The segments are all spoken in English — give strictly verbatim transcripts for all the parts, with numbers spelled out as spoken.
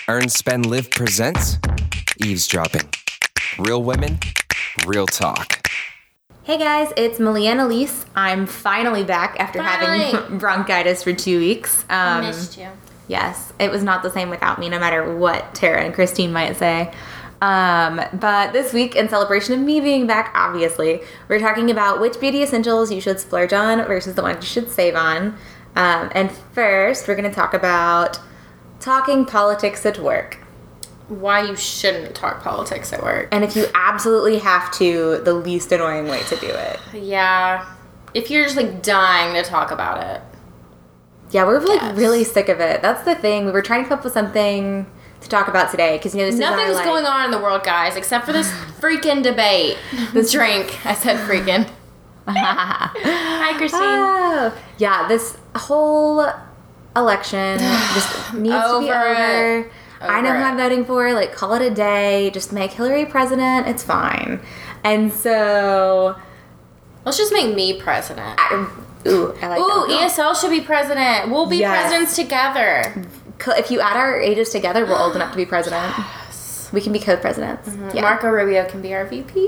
Earn, Spend, Live presents Eavesdropping. Real women, real talk. Hey guys, it's Malia and Elise. I'm finally back after Finally. having bronchitis for two weeks. Um, I missed you. Yes, it was not the same without me, no matter what Tara and Christine might say. Um, but this week, in celebration of me being back, obviously, we're talking about which beauty essentials you should splurge on versus the ones you should save on. Um, and first, we're going to talk about talking politics at work. Why you shouldn't talk politics at work. And if you absolutely have to, the least annoying way to do it. Yeah. If you're just like dying to talk about it. Yeah, we're like Yes. really sick of it. That's the thing. We were trying to come up with something to talk about today because you know this Nothing's is our, like, going on in the world, guys, except for this freaking debate. This drink. I said freaking. Hi, Christine. Oh, yeah, this whole election just needs to be Over over. it. I know Over who it. I'm voting for. Like, call it a day. Just make Hillary president. It's fine. And so, Let's just make me president. I, ooh, I like Ooh, that. E S L should be president. We'll be Yes. presidents together. Co- If you add our ages together, we're old enough to be president. We can be co-presidents. Yeah. Marco Rubio can be our V P.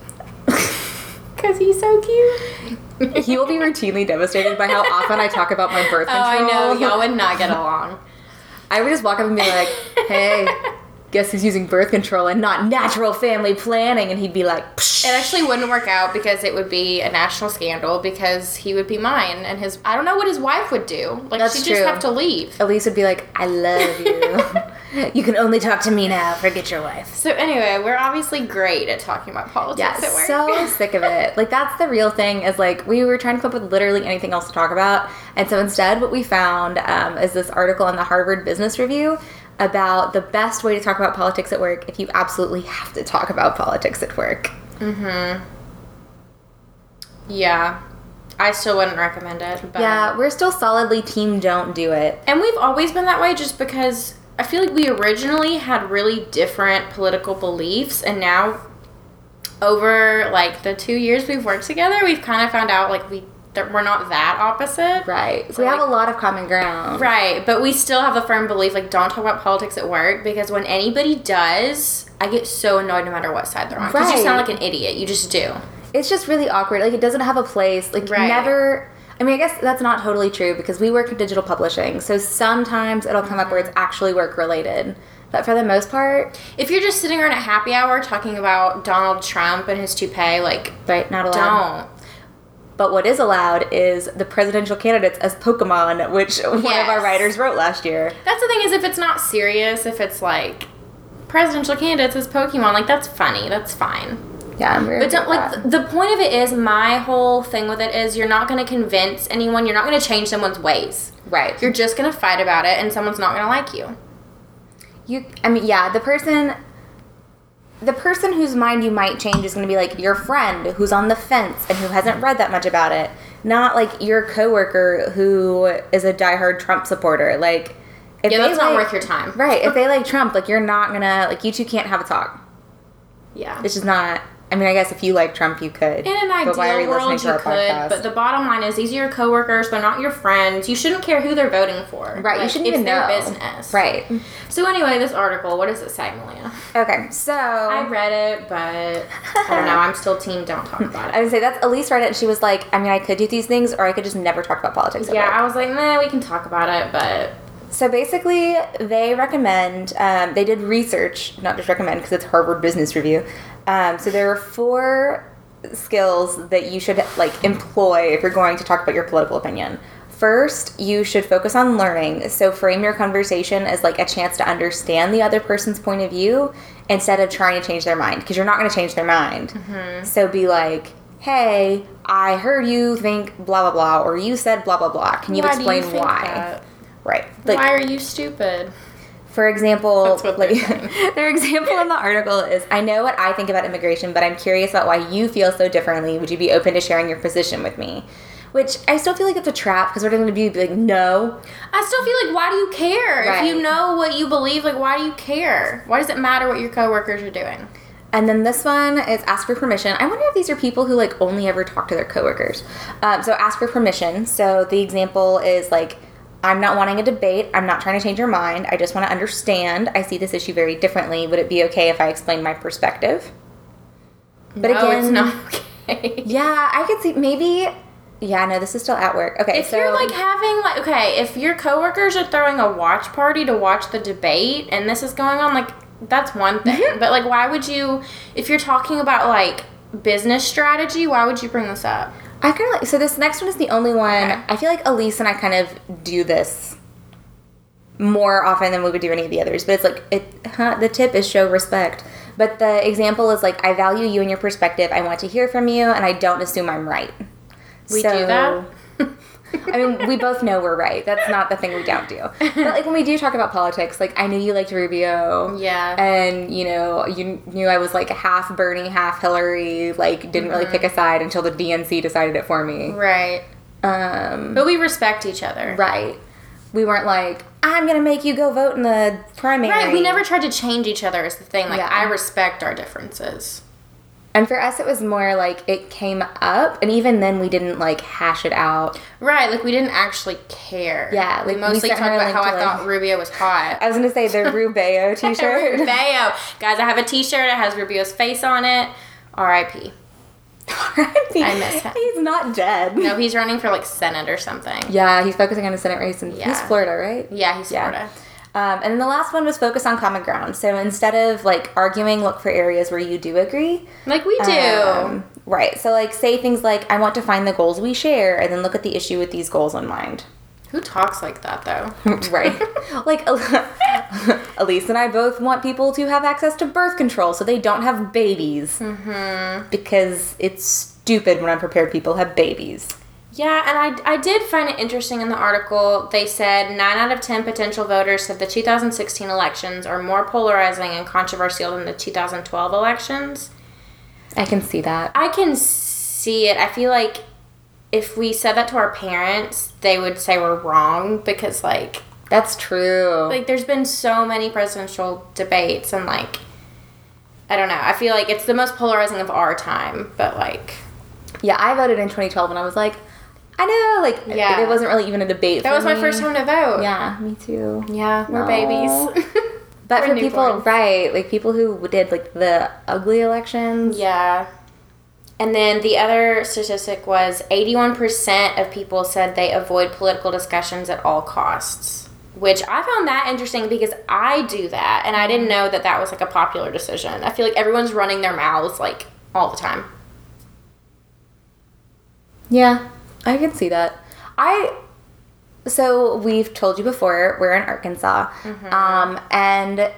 Because he's so cute. He will be routinely devastated by how often I talk about my birth Oh, control. I know. Y'all would not get along. I would just walk up and be like, hey, guess who's using birth control and not natural family planning? And he'd be like, psh. It actually wouldn't work out because it would be a national scandal because he would be mine and his I don't know what his wife would do. Like That's she'd true. just have to leave. Elise would be like, I love you. You can only talk to me now. Forget your wife. So anyway, we're obviously great at talking about politics Yeah, at work. so sick of it. Like, that's the real thing is, like, we were trying to come up with literally anything else to talk about. And so instead, what we found um, is this article in the Harvard Business Review about the best way to talk about politics at work if you absolutely have to talk about politics at work. Mm-hmm. Yeah. I still wouldn't recommend it. But Yeah, we're still solidly team don't do it. And we've always been that way just because I feel like we originally had really different political beliefs and now over like the two years we've worked together, we've kind of found out like we that we're not that opposite. Right. So, So, we have like- a lot of common ground. Right, but we still have the firm belief like don't talk about politics at work because when anybody does, I get so annoyed no matter what side they're on. Because you Right. sound like an idiot. You just do. It's just really awkward. Like, it doesn't have a place. Like, Right. never... I mean, I guess that's not totally true because we work in digital publishing. So sometimes it'll come up where it's actually work-related. But for the most part, If you're just sitting around at happy hour talking about Donald Trump and his toupee, like right, not allowed. don't. But what is allowed is the presidential candidates as Pokemon, which one of Yes. our writers wrote last year. That's the thing is if it's not serious, if it's like presidential candidates as Pokemon, like that's funny. That's fine. Yeah, we're But don't, like th- the point of it is my whole thing with it is you're not going to convince anyone. You're not going to change someone's ways. right. You're just going to fight about it, and someone's not going to like you. You, I mean, yeah, the person, the person whose mind you might change is going to be like your friend who's on the fence and who hasn't read that much about it. Not like your coworker who is a diehard Trump supporter. Like, if Yeah, they that's not like- worth your time. Right. If they like Trump, like you're not gonna like you two can't have a talk. Yeah. It's just not. I mean, I guess if you like Trump, you could. In an But why are ideal you world, listening to you our could, podcast? but the bottom line is these are your coworkers. They're not your friends. You shouldn't care who they're voting for. Right. you Like, shouldn't it's even their know. business. Right. So anyway, this article, what does it say, Malia? Okay. So I read it, but I don't know. I'm still team don't talk about I it. would say that's Elise read it, and she was like, I mean, I could do these things, or I could just never talk about politics. at Yeah, work. I was like, nah, we can talk about it, but So basically, they recommend, um, they did research, not just recommend because it's Harvard Business Review. Um, so there are four skills that you should like employ if you're going to talk about your political opinion. First, you should focus on learning. So frame your conversation as like a chance to understand the other person's point of view instead of trying to change their mind because you're not going to change their mind. Mm-hmm. So be like, hey, I heard you think blah, blah, blah, or you said blah, blah, blah. Can you why do explain you think why? that? Right. Like, Why are you stupid? for example, That's what like, they're saying. their example in the article is, I know what I think about immigration, but I'm curious about why you feel so differently. Would you be open to sharing your position with me? Which I still feel like it's a trap because we're going to be like, no. I still feel like, why do you care? Right. If you know what you believe, like, why do you care? Why does it matter what your coworkers are doing? And then this one is ask for permission. I wonder if these are people who like only ever talk to their coworkers. Um, so ask for permission. So the example is like, I'm not wanting a debate. I'm not trying to change your mind. I just want to understand. I see this issue very differently. Would it be okay if I explain my perspective? But no, again, it's not okay. Yeah, I could see maybe. Yeah, no, this is still at work. Okay, if so you're like having like okay, if your coworkers are throwing a watch party to watch the debate and this is going on, like that's one thing. But like, why would you? If you're talking about like business strategy, why would you bring this up? I kind of like. So this next one is the only one. Okay. I feel like Elise and I kind of do this more often than we would do any of the others. But it's like it. Huh, the tip is show respect. But the example is like, I value you and your perspective. I want to hear from you, and I don't assume I'm right. We So- do that. I mean, we both know we're right. That's not the thing we don't do. But like when we do talk about politics, like I knew you liked Rubio. Yeah. And, you know, you knew I was like half Bernie, half Hillary, like didn't really pick a side until the D N C decided it for me. Right. Um, But we respect each other. right. We weren't like, I'm going to make you go vote in the primary. Right. We never tried to change each other is the thing. Like, Yeah. I respect our differences. And for us, it was more like it came up, and even then we didn't like hash it out. Right. Like, we didn't actually care. Yeah, We like, we mostly sent talked her a about link how to, I like- thought Rubio was hot. I was going to say the Rubio t-shirt. Rubio. Guys, I have a t-shirt. It has Rubio's face on it. R I P I miss him. He's not dead. No, he's running for, like, Senate or something. Yeah, he's focusing on a Senate race, and he's Yeah. Florida, right? Yeah, he's Yeah. Florida. Um, and then the last one was focus on common ground. So instead of like arguing, look for areas where you do agree. Like, we do. Um, right. So like say things like, I want to find the goals we share, and then look at the issue with these goals in mind. Who talks like that, though? Right. Like Elise and I both want people to have access to birth control so they don't have babies. Mm-hmm. Because it's stupid when unprepared people have babies. Yeah, and I, I did find it interesting in the article. They said nine out of ten potential voters said the two thousand sixteen elections are more polarizing and controversial than the two thousand twelve elections. I can see that. I can see it. I feel like if we said that to our parents, they would say we're wrong because, like, That's true. like there's been so many presidential debates and, like, I don't know. I feel like it's the most polarizing of our time, but, like... Yeah, I voted in twenty twelve and I was like, I know, like, Yeah. it wasn't really even a debate That for was my me. first time to vote. Yeah, me too. Yeah, we're Aw. babies. But We're for people, newborns. right, like people who did like the ugly elections. Yeah. And then the other statistic was eighty-one percent of people said they avoid political discussions at all costs, which I found that interesting because I do that, and I didn't know that that was like a popular decision. I feel like everyone's running their mouths like all the time. Yeah, I can see that. I so we've told you before we're in Arkansas, um, and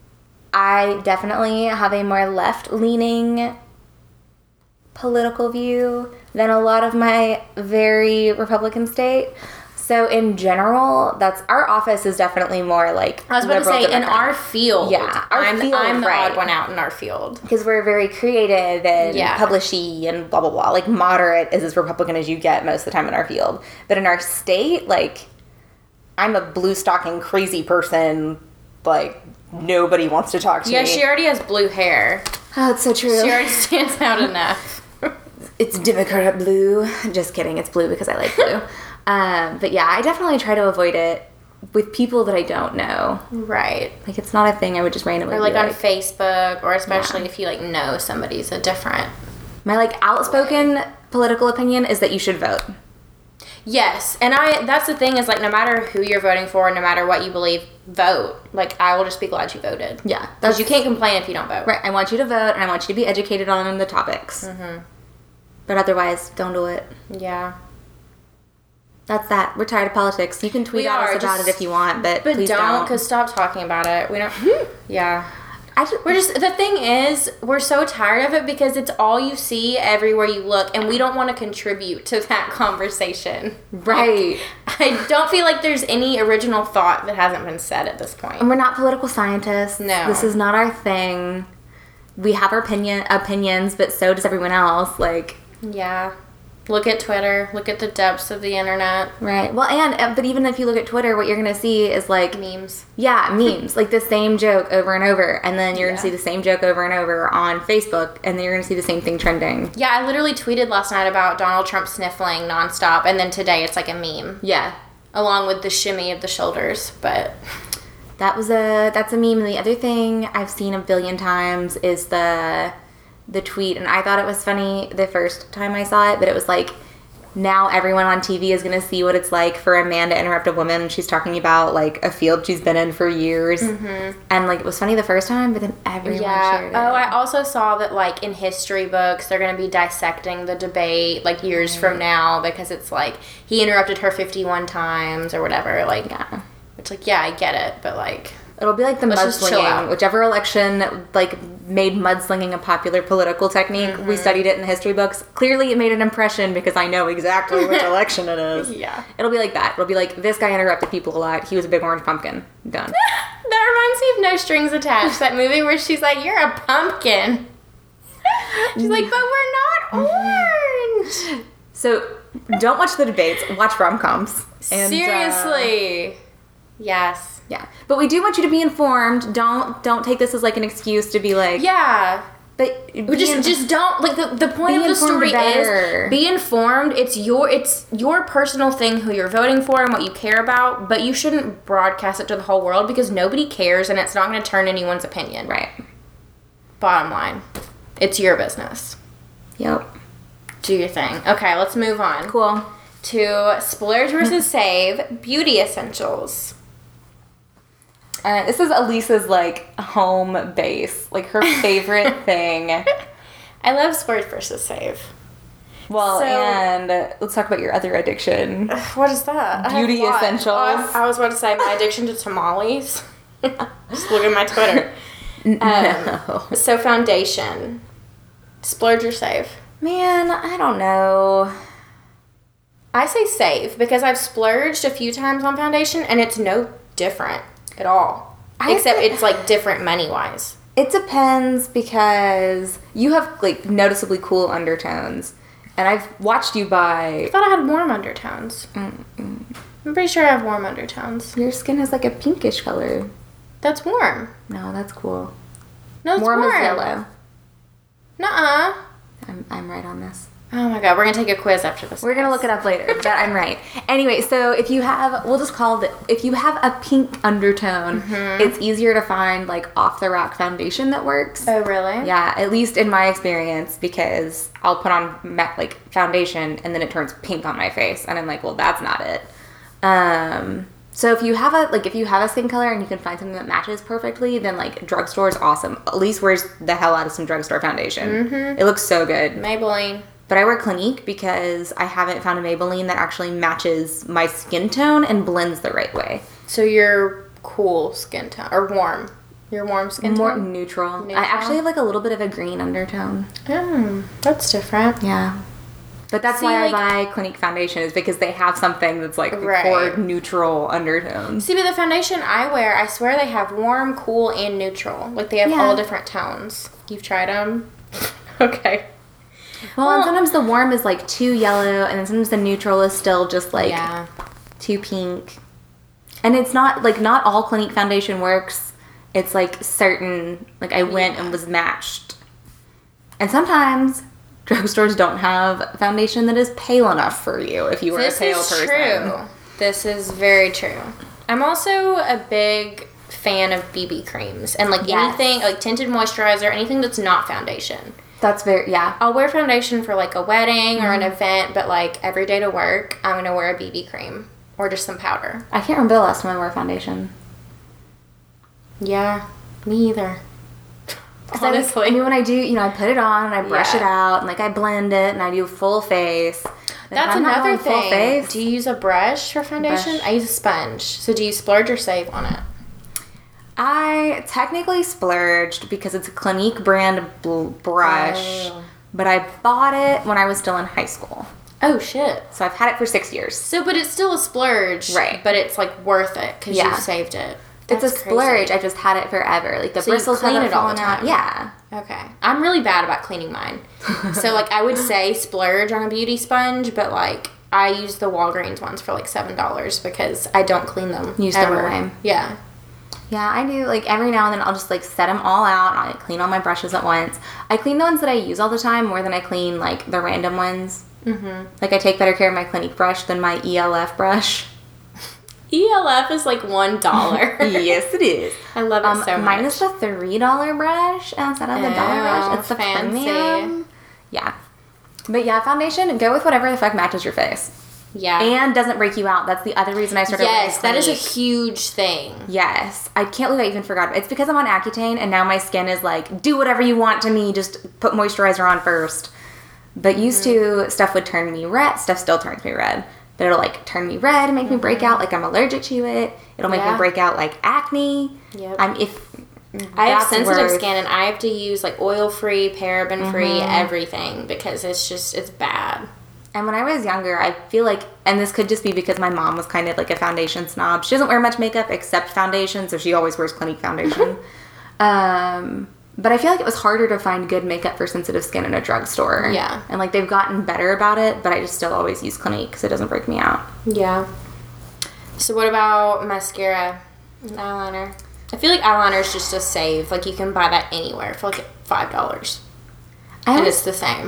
I definitely have a more left-leaning political view than a lot of my very Republican state. So in general, that's our office is definitely more like I was about to liberal say, in Democrat. our field, Yeah, our I'm, field, I'm the right. odd one out in our field. because we're very creative and Yeah. publishy and blah blah blah. Like moderate is as Republican as you get most of the time in our field. But in our state, like I'm a blue stocking crazy person. Like nobody wants to talk to Yeah, me. she already has blue hair. Oh, it's so true. She already stands out enough. It's Democrat blue. Just kidding. It's blue because I like blue. um, but yeah, I definitely try to avoid it with people that I don't know. Right. Like it's not a thing I would just randomly Or like be on like. Facebook, or especially if you like know somebody's a different. My like outspoken political opinion is that you should vote. Yes, and I that's the thing is like no matter who you're voting for, no matter what you believe, vote. Like I will just be glad you voted. Yeah, Because you can't complain if you don't vote. Right, I want you to vote, and I want you to be educated on the topics. Mm-hmm. But otherwise, don't do it. Yeah. That's that. We're tired of politics. You can tweet We at are, us about just- it if you want, but, But please don't, don't. because stop talking about it. We don't. Yeah. I just, We're just, the thing is, we're so tired of it because it's all you see everywhere you look, and we don't want to contribute to that conversation. right. I don't feel like there's any original thought that hasn't been said at this point. And we're not political scientists. No. This is not our thing. We have our opinion opinions, but so does everyone else. Like, Yeah. Look at Twitter. Look at the depths of the internet. right. Well, and, uh, but even if you look at Twitter, what you're going to see is like, Memes. yeah, memes. Like the same joke over and over. And then you're going Yeah. to see the same joke over and over on Facebook. And then you're going to see the same thing trending. Yeah, I literally tweeted last night about Donald Trump sniffling nonstop, and then today it's like a meme. Yeah. along with the shimmy of the shoulders, but That was a that's a meme. And the other thing I've seen a billion times is the the tweet, and I thought it was funny the first time I saw it, but it was like, now everyone on T V is going to see what it's like for a man to interrupt a woman, and she's talking about like a field she's been in for years. Mm-hmm. And like it was funny the first time, but then everyone yeah. shared it. Oh, I also saw that like in history books they're going to be dissecting the debate like years right. from now, because it's like he interrupted her fifty-one times or whatever. Like, yeah. It's like, yeah, I get it, but like it'll be like the mudslinging. Whichever election like made mudslinging a popular political technique. Mm-hmm. We studied it in the history books. Clearly it made an impression because I know exactly which election it is. Yeah. It'll be like that. It'll be like, this guy interrupted people a lot. He was a big orange pumpkin. Done. That reminds me of No Strings Attached, that movie where she's like, you're a pumpkin. She's like, but we're not orange. So don't watch the debates. Watch rom-coms. And, seriously. Uh, yes. Yeah, but we do want you to be informed. Don't don't take this as like an excuse to be like, yeah. But we just in, just don't like the the point of the story is be informed. It's your it's your personal thing who you're voting for and what you care about, but you shouldn't broadcast it to the whole world because nobody cares and it's not going to turn anyone's opinion. Right. Bottom line, it's your business. Yep. Do your thing. Okay, let's move on. Cool. To Splurge versus Save, beauty essentials. Uh, this is Elisa's, like, home base. Like, her favorite thing. I love Splurge versus Save. Well, so, and uh, let's talk about your other addiction. What is that? Beauty essentials. Oh, I was about to say my addiction to tamales. Just look at my Twitter. No. Um, so, foundation. Splurge or Save? Man, I don't know. I say Save because I've splurged a few times on foundation and it's no different at all. I Except think, it's like different money wise. It depends because you have like noticeably cool undertones, and I've watched you buy. I thought I had warm undertones. Mm-mm. I'm pretty sure I have warm undertones. Your skin has like a pinkish color. That's warm. No, that's cool. No, it's warm. Warm is yellow. Nuh-uh. I'm I'm right on this. Oh my god, we're gonna take a quiz after this. We're gonna look it up later, but I'm right. Anyway, so if you have, we'll just call it, if you have a pink undertone, mm-hmm. it's easier to find like off the rack foundation that works. Oh really? Yeah, at least in my experience, because I'll put on like foundation and then it turns pink on my face, and I'm like, well, that's not it. Um, so if you have a like if you have a skin color and you can find something that matches perfectly, then like drugstore is awesome. At least wears the hell out of some drugstore foundation. Mm-hmm. It looks so good. Maybelline. But I wear Clinique because I haven't found a Maybelline that actually matches my skin tone and blends the right way. So you're cool skin tone, or warm. You're warm skin More tone? More neutral. neutral. I actually have like a little bit of a green undertone. Mm, that's different. Yeah. But that's See, why like, I buy Clinique foundation, is because they have something that's like right. for neutral undertones. See, but the foundation I wear, I swear they have warm, cool, and neutral. Like they have yeah. all different tones. You've tried them? Okay. Well, well, and sometimes the warm is like too yellow, and then sometimes the neutral is still just like yeah. too pink. And it's not like not all Clinique foundation works. It's like certain, like I went yeah. and was matched. And sometimes drugstores don't have foundation that is pale enough for you if you were this a pale is person. True. This is very true. I'm also a big fan of B B creams and like yes. anything like tinted moisturizer, anything that's not foundation. That's very, yeah. I'll wear foundation for, like, a wedding mm-hmm. or an event, but, like, every day to work, I'm going to wear a B B cream or just some powder. I can't remember the last time I wore foundation. Yeah, me either. Honestly. I, I mean, when I do, you know, I put it on and I brush yeah. it out and, like, I blend it and I do full face. That's another thing. Full face, do you use a brush for foundation? Brush. I use a sponge. So do you splurge or save on it? I technically splurged because it's a Clinique brand bl- brush, oh. but I bought it when I was still in high school. Oh, shit. So I've had it for six years. So, but it's still a splurge. Right. But it's, like, worth it because yeah. you saved it. That's it's a crazy. Splurge. I've just had it forever. Like, the so bristles clean haven't it all the fallen time. out. Yeah. Okay. I'm really bad about cleaning mine. So, like, I would say splurge on a beauty sponge, but, like, I use the Walgreens ones for, like, seven dollars because I don't clean them Use ever. them away. Yeah. Yeah, I do. Like, every now and then I'll just, like, set them all out and I'll like, clean all my brushes at once. I clean the ones that I use all the time more than I clean, like, the random ones. Mm-hmm. Like, I take better care of my Clinique brush than my E L F brush. E L F is like one dollar. Yes, it is. I love it Um, so much. mine is the three dollar brush instead of the dollar Oh, brush. It's the fancy. premium. Yeah. But yeah, foundation, go with whatever the fuck matches your face. Yeah. And doesn't break you out. That's the other reason I started yes, that wearing is a Clinique. huge thing. Yes. I can't believe I even forgot. It's because I'm on Accutane and now my skin is like, do whatever you want to me, just put moisturizer on first. But used Mm-hmm. to, stuff would turn me red. Stuff still turns me red. But it'll like turn me red and make me break out like I'm allergic to it. It'll make Mm-hmm. Yeah. me break out like acne. Yep. I'm if I have that's sensitive worth- skin and I have to use like oil free, paraben free, Mm-hmm. everything because it's just, it's bad. And when I was younger, I feel like, and this could just be because my mom was kind of like a foundation snob. She doesn't wear much makeup except foundation, so she always wears Clinique foundation. um, but I feel like it was harder to find good makeup for sensitive skin in a drugstore. Yeah. And like they've gotten better about it, but I just still always use Clinique because it doesn't break me out. Yeah. So what about mascara and eyeliner? I feel like eyeliner is just a save. Like you can buy that anywhere for like five dollars. I And always, it's the same.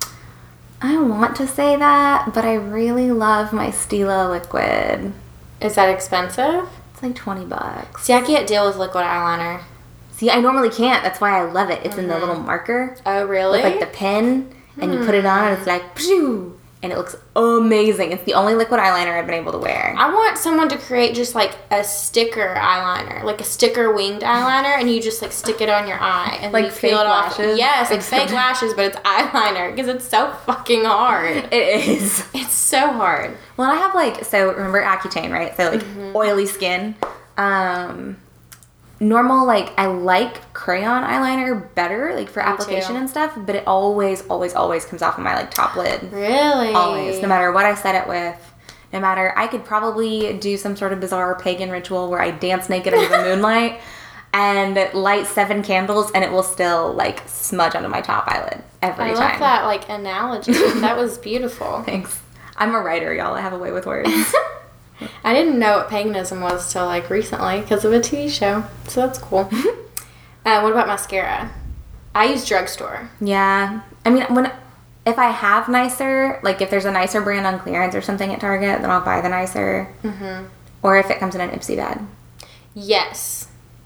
I want to say that, but I really love my Stila liquid. Is that expensive? It's like twenty bucks. See, I can't deal with liquid eyeliner. See, I normally can't. That's why I love it. It's in the little marker. Oh, really? With like the pen, and you put it on, and it's like, pshoo, and it looks amazing. It's the only liquid eyeliner I've been able to wear. I want someone to create just like a sticker eyeliner, like a sticker winged eyeliner, and you just like stick it on your eye and Like you peel fake it off. lashes? Yes, like Except- fake lashes, but it's eyeliner because it's so fucking hard. It is. It's so hard. Well, I have like, so remember Accutane, right? So like Mm-hmm. oily skin. Um, normal, like I like crayon eyeliner better, like for application too. and stuff, but it always, always, always comes off of my like top lid. Really? Always, no matter what I set it with. No matter, I could probably do some sort of bizarre pagan ritual where I dance naked under the moonlight and light seven candles, and it will still like smudge onto my top eyelid every I time. love that like analogy. That was beautiful. Thanks. I'm a writer, y'all. I have a way with words. I didn't know what paganism was till like recently because of a T V show. So that's cool. uh, what about mascara? I use drugstore. Yeah. I mean, when if I have nicer, like if there's a nicer brand on clearance or something at Target, then I'll buy the nicer. Mm-hmm. Or if it comes in an Ipsy bag. Yes.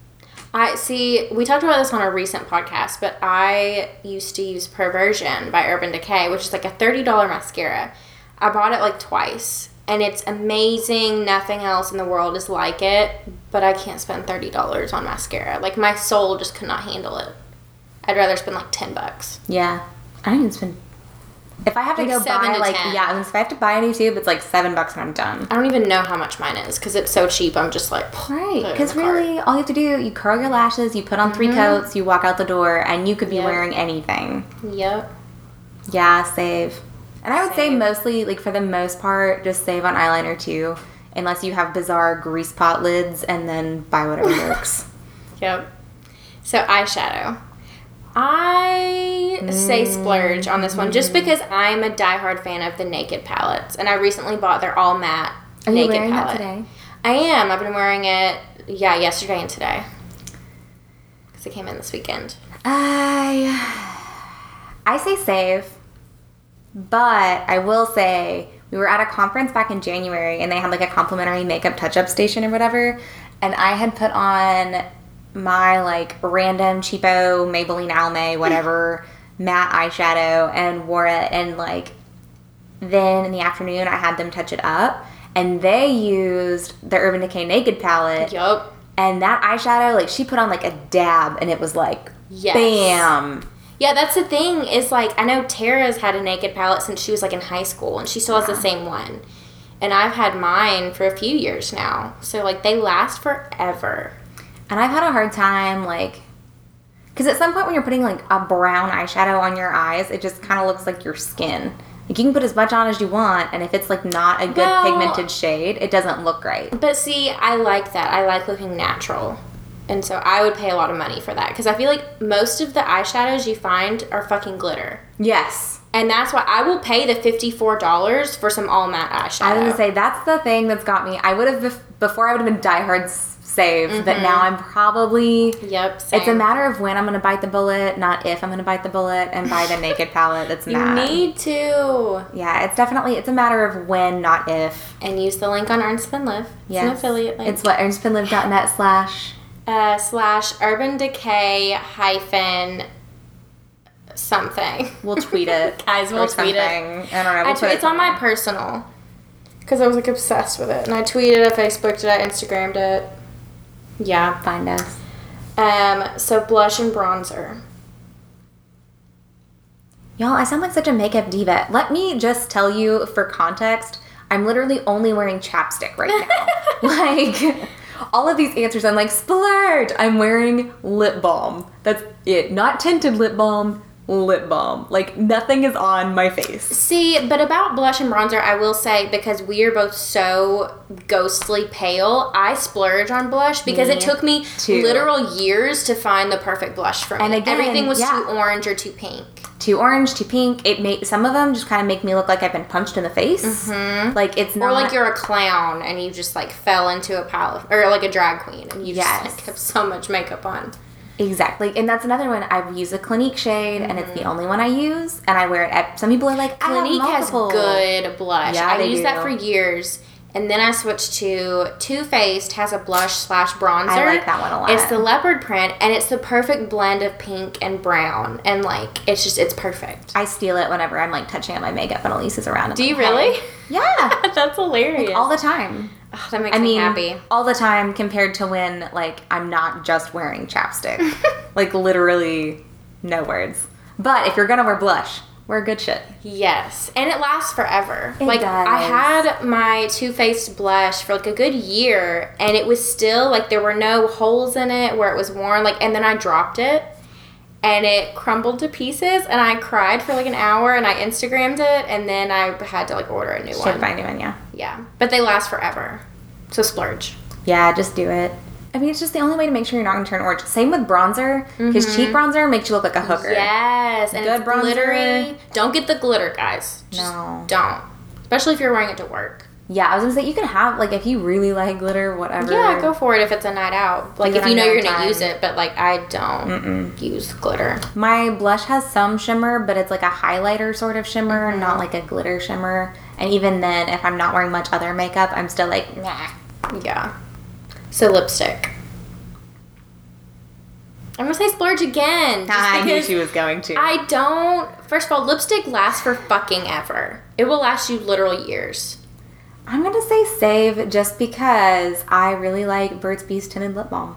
I see, we talked about this on a recent podcast, but I used to use Perversion by Urban Decay, which is like a thirty dollars mascara. I bought it like twice, and it's amazing. Nothing else in the world is like it, but I can't spend thirty dollars on mascara. Like, my soul just could not handle it. I'd rather spend like ten bucks. Yeah. I don't even spend. If I have to Like go seven buy, to like, ten. yeah, and if I have to buy a new tube, it's like seven bucks and I'm done. I don't even know how much mine is because it's so cheap. I'm just like, Right. put it in Because the cart. really, all you have to do, you curl your lashes, you put on three coats, you walk out the door, and you could be Yep. wearing anything. Yep. Yeah, save. And I would say Save. mostly, like for the most part, just save on eyeliner too. Unless you have bizarre grease pot lids, and then buy whatever works. Yep. So eyeshadow. I say splurge on this one just because I'm a diehard fan of the Naked palettes, and I recently bought their all matte Are you Naked wearing palette. that today? I am. I've been wearing it. Yeah, yesterday and today because it came in this weekend. I I say save, but I will say we were at a conference back in January, and they had like a complimentary makeup touch-up station or whatever, and I had put on my like random cheapo Maybelline Almay whatever matte eyeshadow and wore it, and like then in the afternoon I had them touch it up, and they used the Urban Decay Naked palette. Yup. And that eyeshadow, like, she put on, like, a dab, and it was, like, Yes. bam. Yeah, that's the thing is like I know Tara's had a Naked palette since she was like in high school, and she still has the same one. And I've had mine for a few years now. So like they last forever. And I've had a hard time, like, because at some point when you're putting, like, a brown eyeshadow on your eyes, it just kind of looks like your skin. Like, you can put as much on as you want, and if it's, like, not a good Well- pigmented shade, it doesn't look right. But see, I like that. I like looking natural. And so I would pay a lot of money for that because I feel like most of the eyeshadows you find are fucking glitter. Yes. And that's why I will pay the fifty-four dollars for some all matte eyeshadow. I was going to say, that's the thing that's got me. I would have, bef- before I would have been diehard s- save Mm-hmm. that now I'm probably... Yep, same. It's a matter of when I'm going to bite the bullet, not if I'm going to bite the bullet and buy the Naked palette. That's You mad. need to. Yeah, it's definitely, it's a matter of when, not if. And use the link on Earn Spend Live. It's Yes. an affiliate link. It's what, earn spend live dot net slash... Uh, slash Urban Decay hyphen something. We'll tweet it. Guys, we'll or tweet it. something. I don't know. I We'll tw- put it it's on my somewhere. personal. Because I was like obsessed with it. And I tweeted it, Facebooked it, I Instagrammed it. Yeah. Find us. Um, so blush and bronzer. Y'all, I sound like such a makeup diva. Let me just tell you, for context, I'm literally only wearing chapstick right now. Like, all of these answers, I'm like, splurge! I'm wearing lip balm. That's it. Not tinted lip balm, lip balm. Like, nothing is on my face. See, but about blush and bronzer, I will say, because we are both so ghostly pale, I splurge on blush because Me it took me too. literal years to find the perfect blush for me. And again, everything was yeah. too orange or too pink. Too orange, too pink. It made some of them just kind of make me look like I've been punched in the face. Mm-hmm. Like, it's not... Or like you're a clown and you just like fell into a pile of, or like a drag queen and you Yes. just like have so much makeup on. Exactly. And that's another one. I use a Clinique shade, and it's the only one I use, and I wear it at... Some people are like, I have Clinique has multiple. good blush. Yeah, I they used do. that for years, and then I switched to Too Faced has a blush slash bronzer. I like that one a lot. It's the leopard print, and it's the perfect blend of pink and brown, and like it's just it's perfect. I steal it whenever I'm like touching up my makeup and Elise is around. I'm Do you like, really? "Hey." Yeah. That's hilarious. All the time. Oh, that makes I me mean, happy. all the time compared to when like I'm not just wearing chapstick. Like literally no words. But if you're gonna wear blush, wear good shit. Yes, and it lasts forever. It like does. I had my Too Faced blush for like a good year, and it was still like there were no holes in it where it was worn. Like, and then I dropped it, and it crumbled to pieces, and I cried for like an hour, and I Instagrammed it, and then I had to like order a new Should one. buy a new one, yeah. Yeah, but they last forever, so splurge. Yeah, just do it. I mean, it's just the only way to make sure you're not gonna turn orange. Same with bronzer, because cheap bronzer makes you look like a hooker. Yes, and Good it's bronzer. glittery. Don't get the glitter, guys. Just No. don't. Especially if you're wearing it to work. Yeah, I was gonna say you can have like if you really like glitter, whatever. Yeah, go for it if it's a night out. Like Do it if you on know your you're gonna time. use it, but like I don't use glitter. My blush has some shimmer, but it's like a highlighter sort of shimmer, Mm-hmm. not like a glitter shimmer. And even then, if I'm not wearing much other makeup, I'm still like, nah. Yeah. So lipstick. I'm gonna say splurge again. just I knew because she was going to. I don't. First of all, lipstick lasts for fucking ever. It will last you literal years. I'm gonna say save just because I really like Burt's Bees tinted lip balm.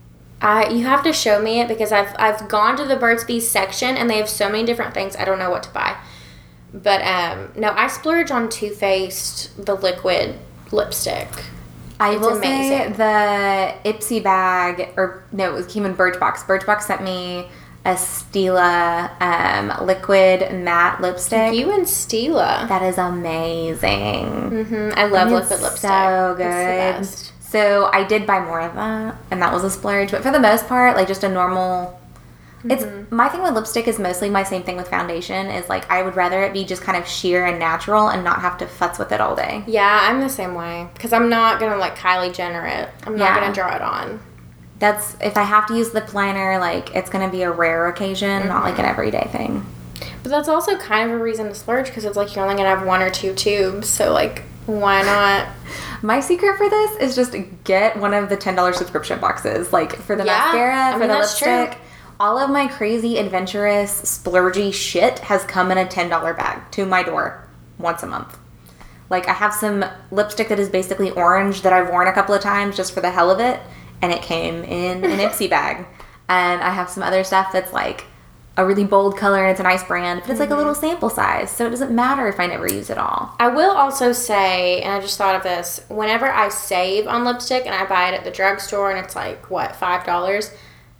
I you have to show me it because I've I've gone to the Burt's Bees section and they have so many different things. I don't know what to buy. But um, no, I splurge on Too Faced the liquid lipstick. I It's will amazing. say the Ipsy bag, or no, it came in Birchbox. Birchbox sent me a Stila um, liquid matte lipstick. You and Stila. That is amazing. hmm I love It's liquid lipstick. so It's the good. best. So I did buy more of that, and that was a splurge. But for the most part, like just a normal. It's Mm-hmm. my thing with lipstick is mostly my same thing with foundation. Is like I would rather it be just kind of sheer and natural, and not have to futz with it all day. Yeah, I'm the same way. Because I'm not going to, like, Kylie Jenner it. I'm not Yeah. going to draw it on. That's if I have to use lip liner, like it's gonna be a rare occasion, not like an everyday thing. But that's also kind of a reason to splurge because it's like you're only going to have one or two tubes. So, like, why not? My secret for this is just get one of the ten dollar subscription boxes, like for the Yeah, mascara, I for mean, the that's true. lipstick. All of my crazy, adventurous, splurgy shit has come in a ten dollar bag to my door once a month. Like, I have some lipstick that is basically orange that I've worn a couple of times just for the hell of it, and it came in an Ipsy bag. And I have some other stuff that's like a really bold color and it's a nice brand, but it's like a little sample size, so it doesn't matter if I never use it all. I will also say, and I just thought of this, whenever I save on lipstick and I buy it at the drugstore and it's like, what, five dollars,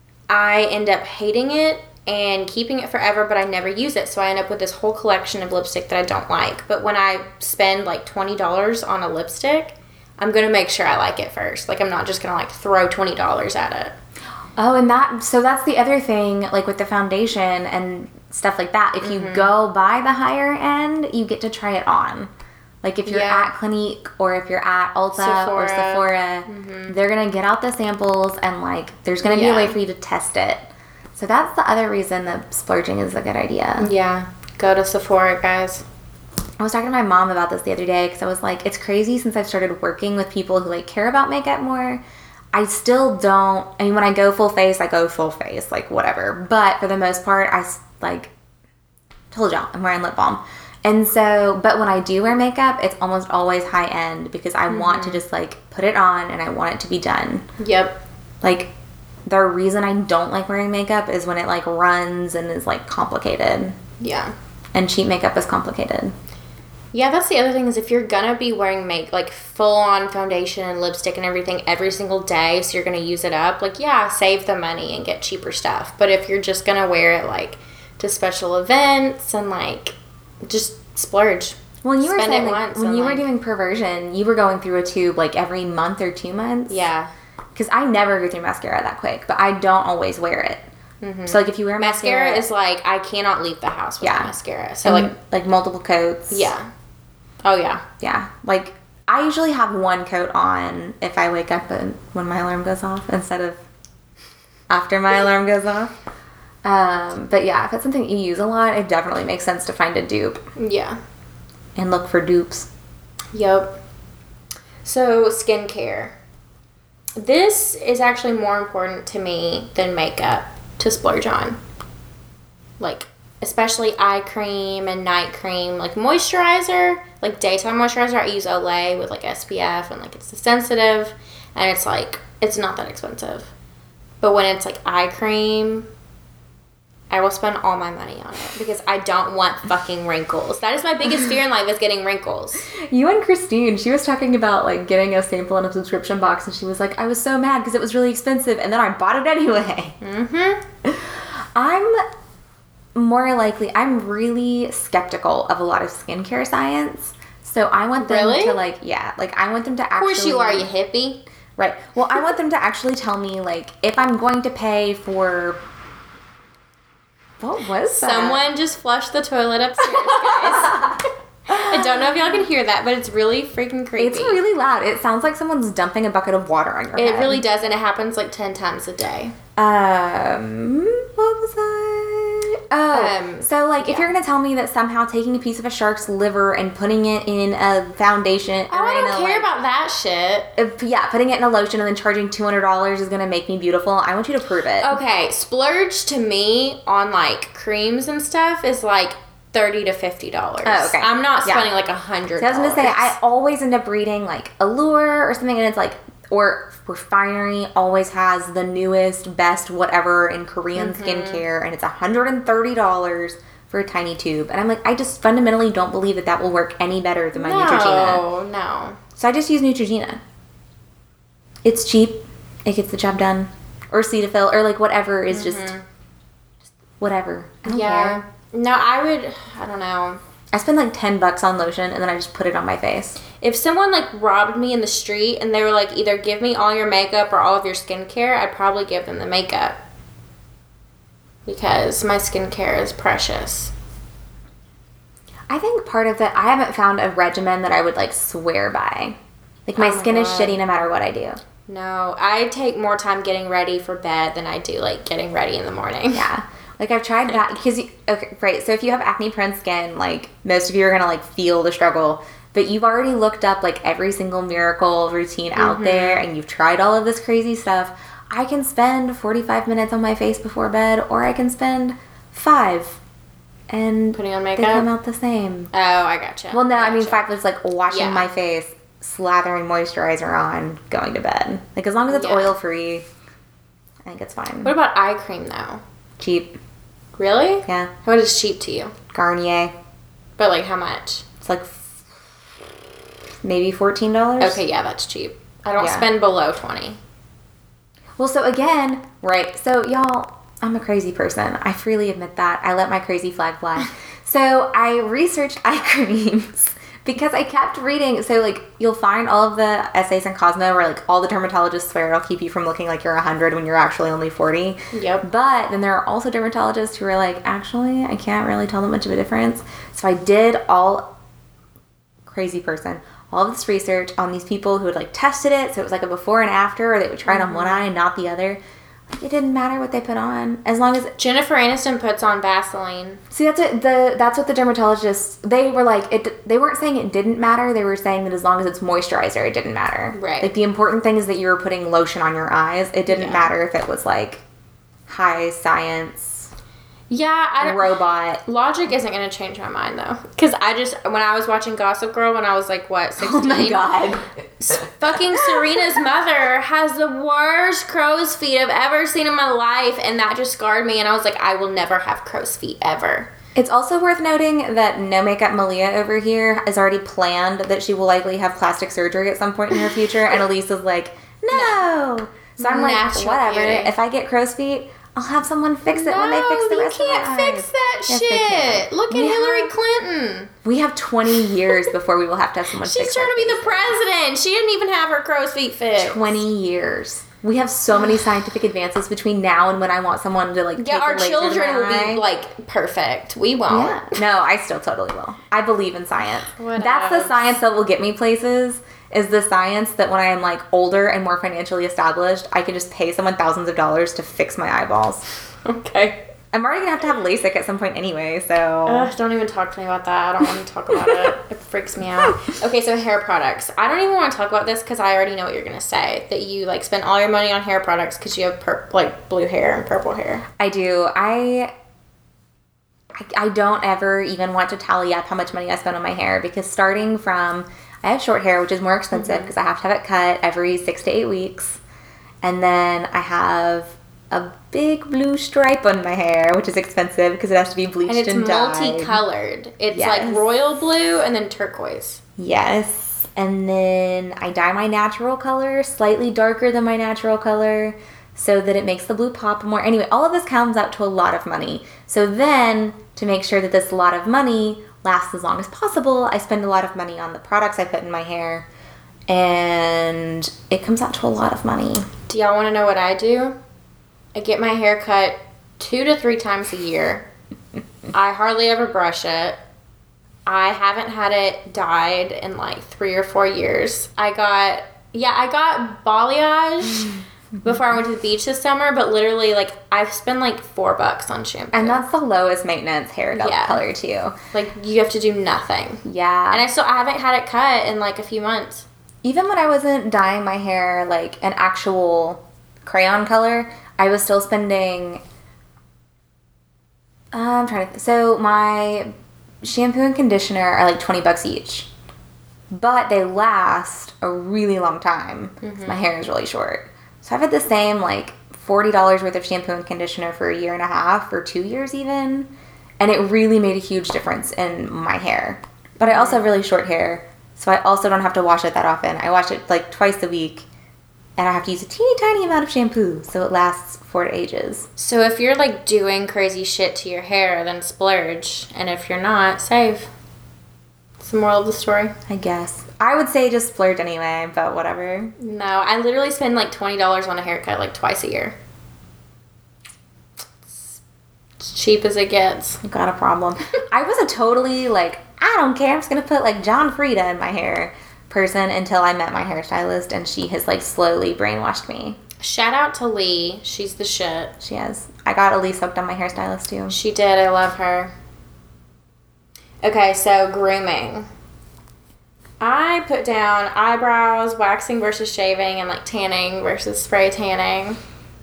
I end up hating it and keeping it forever, but I never use it. So I end up with this whole collection of lipstick that I don't like. But when I spend like twenty dollars on a lipstick, I'm going to make sure I like it first. Like, I'm not just going to like throw twenty dollars at it. Oh, and that, so that's the other thing, like with the foundation and stuff like that. If you Mm-hmm. go buy the higher end, you get to try it on. Like if you're Yeah. at Clinique or if you're at Ulta or Sephora. Sephora, Mm-hmm. they're going to get out the samples and like there's going to be Yeah. a way for you to test it. So that's the other reason that splurging is a good idea. Yeah. Go to Sephora, guys. I was talking to my mom about this the other day because I was like, it's crazy since I've started working with people who like care about makeup more. I still don't, I mean, when I go full face, I go full face, like whatever. But for the most part, I s- like, told y'all, I'm wearing lip balm. And so, but when I do wear makeup, it's almost always high end because I want to just like put it on and I want it to be done. Yep. Like, the reason I don't like wearing makeup is when it like runs and is like complicated. Yeah. And cheap makeup is complicated. Yeah, that's the other thing is if you're gonna be wearing make like full on foundation and lipstick and everything every single day, so you're gonna use it up. Like, yeah, save the money and get cheaper stuff. But if you're just gonna wear it like to special events and like just splurge. Well, you were Spend saying it like, once when and, you were like- doing Perversion, you were going through a tube like every month or two months. Yeah. Because I never go through mascara that quick, but I don't always wear it. Mm-hmm. So like if you wear Mascara mascara, is like I cannot leave the house without Yeah. mascara. So and, like like multiple coats. yeah. Oh yeah. Yeah. Like I usually have one coat on if I wake up and when my alarm goes off instead of after my alarm goes off. Um, but yeah, if it's something you use a lot, it definitely makes sense to find a dupe Yeah. and look for dupes. Yep. So, skincare. This is actually more important to me than makeup to splurge on. Like, especially eye cream and night cream. Like, moisturizer, like daytime moisturizer, I use Olay with like S P F and like it's sensitive. And it's like, it's not that expensive. But when it's like eye cream, I will spend all my money on it because I don't want fucking wrinkles. That is my biggest fear in life is getting wrinkles. You and Christine, she was talking about like getting a sample in a subscription box and she was like, I was so mad because it was really expensive and then I bought it anyway. Mm-hmm. I'm more likely, I'm really skeptical of a lot of skincare science. So I want them Really? to like, yeah, like I want them to Of actually. course you are, you hippie. Right. Well, I want them to actually tell me like if I'm going to pay for. What was that? Someone just flushed the toilet upstairs, guys. I don't know if y'all can hear that, but it's really freaking creepy. It's really loud. It sounds like someone's dumping a bucket of water on your It head. really does, and it happens like ten times a day. Um, what was I? Oh, Um, so like if yeah. you're gonna tell me that somehow taking a piece of a shark's liver and putting it in a foundation, Oh, or I in don't a, care like, about that shit. if- yeah, putting it in a lotion and then charging two hundred dollars is gonna make me beautiful. I want you to prove it. Okay, splurge to me on like creams and stuff is like thirty to fifty dollars. Oh, okay. I'm not Yeah. spending like a hundred. So I was gonna say I always end up reading like Allure or something, and it's like or Refinery always has the newest, best whatever in Korean Mm-hmm. skincare, and it's one hundred thirty dollars for a tiny tube. And I'm like, I just fundamentally don't believe that that will work any better than my Neutrogena. No, no. So I just use Neutrogena. It's cheap. It gets the job done. Or Cetaphil, or like whatever is just, just whatever. I don't Yeah. care. No, I would. I don't know. I spend like ten bucks on lotion and then I just put it on my face. If someone like robbed me in the street and they were like, either give me all your makeup or all of your skincare, I'd probably give them the makeup. Because my skincare is precious. I think part of that, I haven't found a regimen that I would like swear by. Like my Oh my skin is God. shitty no matter what I do. No, I take more time getting ready for bed than I do like getting ready in the morning. Yeah. Like I've tried that because, you, okay, right. So if you have acne prone skin, like most of you are going to like feel the struggle, but you've already looked up like every single miracle routine out Mm-hmm. there and you've tried all of this crazy stuff. I can spend forty-five minutes on my face before bed, or I can spend five and Putting on they makeup? come out the same. Oh, I gotcha. Well, no, I mean Gotcha. five was like washing Yeah. my face, slathering moisturizer on, going to bed. Like as long as it's Yeah. oil free, I think it's fine. What about eye cream though? Cheap, Really? yeah. What is cheap to you? Garnier, But like how much? it's like f- maybe fourteen dollars. Okay, yeah, that's cheap. I don't Yeah. spend below twenty. Well, so again, right. So y'all, I'm a crazy person. I freely admit that. I let my crazy flag fly. So I researched eye creams. Because I kept reading, so like you'll find all of the essays in Cosmo where like all the dermatologists swear it'll keep you from looking like you're one hundred when you're actually only forty. Yep. But then there are also dermatologists who are like, actually, I can't really tell that much of a difference. So I did all crazy person. All of this research on these people who had like tested it, so it was like a before and after, or they would try it on one eye and not the other. Like, it didn't matter what they put on, as long as Jennifer Aniston puts on Vaseline. See, that's what the that's what the dermatologists, they were like, it. They weren't saying it didn't matter. They were saying that as long as it's moisturizer, it didn't matter. Right. Like, the important thing is that you were putting lotion on your eyes. It didn't Yeah. matter if it was like high science. Yeah, I don't, robot. Logic isn't going to change my mind, though. Because I just, when I was watching Gossip Girl when I was, like, what, sixteen? Oh, my God. Fucking Serena's mother has the worst crow's feet I've ever seen in my life, and that just scarred me, and I was like, I will never have crow's feet, ever. It's also worth noting that No Makeup Malia over here has already planned that she will likely have plastic surgery at some point in her future, and Elise is like, no. So I'm like, Natural whatever. beauty. If I get crow's feet, I'll have someone fix it when they fix the rest of my eyes. you can't fix that Yes, they shit. can. Look at We Hillary have- Clinton. We have twenty years before we will have to have someone She's fix trying our to be the faces. president. She didn't even have her crow's feet fixed. twenty years. We have so many scientific advances between now and when I want someone to like Yeah, take our a laser to children my will eye. be, like, perfect. We won't. Yeah. No, I still totally will. I believe in science. What That's the else? science that will get me places, is the science that when I am like older and more financially established, I can just pay someone thousands of dollars to fix my eyeballs. Okay. I'm already gonna have to have LASIK at some point anyway, so Ugh, don't even talk to me about that. I don't want to talk about it. It freaks me out. Okay, so hair products. I don't even want to talk about this because I already know what you're going to say. That you, like, spend all your money on hair products because you have, pur- like, blue hair and purple hair. I do. I, I I don't ever even want to tally up how much money I spend on my hair, because starting from, I have short hair, which is more expensive because I have to have it cut every six to eight weeks. And then I have a big blue stripe on my hair, which is expensive because it has to be bleached And and, it's dyed. multicolored. It's Yes. like royal blue and then turquoise. Yes. And then I dye my natural color slightly darker than my natural color so that it makes the blue pop more. Anyway, all of this comes out to a lot of money. So then, to make sure that this lot of money lasts as long as possible, I spend a lot of money on the products I put in my hair. And it comes out to a lot of money. Do y'all want to know what I do? I get my hair cut two to three times a year. I hardly ever brush it. I haven't had it dyed in like three or four years. I got, yeah, I got balayage before I went to the beach this summer, but literally, like, I've spent like four bucks on shampoo. And that's the lowest maintenance hair Yeah. color too. Like, you have to do nothing. Yeah. And I still, I haven't had it cut in like a few months. Even when I wasn't dyeing my hair like an actual crayon color, I was still spending. Uh, I'm trying to. So my shampoo and conditioner are like twenty bucks each, but they last a really long time. 'Cause my hair is really short, so I've had the same like forty dollars worth of shampoo and conditioner for a year and a half or two years even, and it really made a huge difference in my hair. But I also have really short hair, so I also don't have to wash it that often. I wash it like twice a week, and I have to use a teeny tiny amount of shampoo, so it lasts for ages. So if you're like doing crazy shit to your hair, then splurge. And if you're not, save. It's the moral of the story. I guess. I would say just splurge anyway, but whatever. No, I literally spend like twenty dollars on a haircut like twice a year. It's cheap as it gets. Got a problem. I was a totally like, I don't care, I'm just gonna put like John Frieda in my hair person until I met my hairstylist, and she has like slowly brainwashed me. Shout out to Lee. She's the shit. She has. I got Elise hooked on my hairstylist too. She did. I love her. Okay, so grooming. I put down eyebrows, waxing versus shaving, and like tanning versus spray tanning.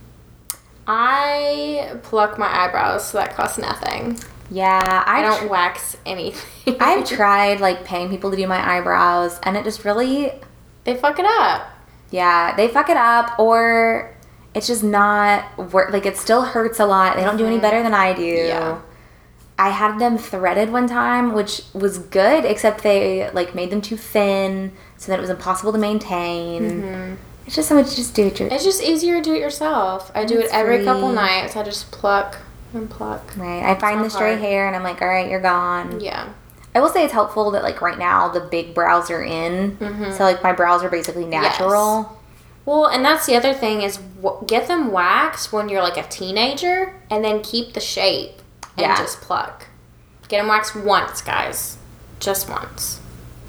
I pluck my eyebrows, so that costs nothing. Yeah, I, I don't tr- wax anything. I've tried like paying people to do my eyebrows, and it just really, They fuck it up. yeah, they fuck it up, or it's just not work. Like, it still hurts a lot. They don't do any better than I do. Yeah. I had them threaded one time, which was good, except they like made them too thin, so that it was impossible to maintain. Mm-hmm. It's just so much. Just do it. Your, It's just easier to do it yourself. I do it It's every free. couple nights. I just pluck and pluck. right. I find not the stray hard. hair, and I'm like, all right, you're gone. Yeah. I will say it's helpful that like right now the big brows are in, Mhm. so like my brows are basically natural. Well, and that's the other thing is w- get them waxed when you're like a teenager, and then keep the shape and Yeah. just pluck. Get them waxed once, guys. Just once.